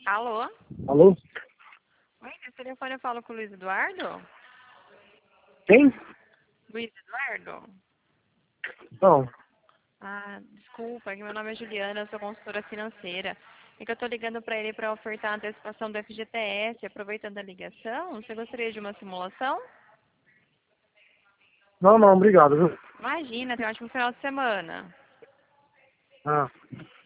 Alô? Alô? Oi, nesse telefone eu falo com o Luiz Eduardo? Quem? Luiz Eduardo? Não. Ah, desculpa, que meu nome é Juliana, eu sou consultora financeira. É que eu tô ligando para ele para ofertar a antecipação do FGTS, aproveitando a ligação. Você gostaria de uma simulação? Não, não, obrigado, viu? Imagina, tem um ótimo final de semana. Ah.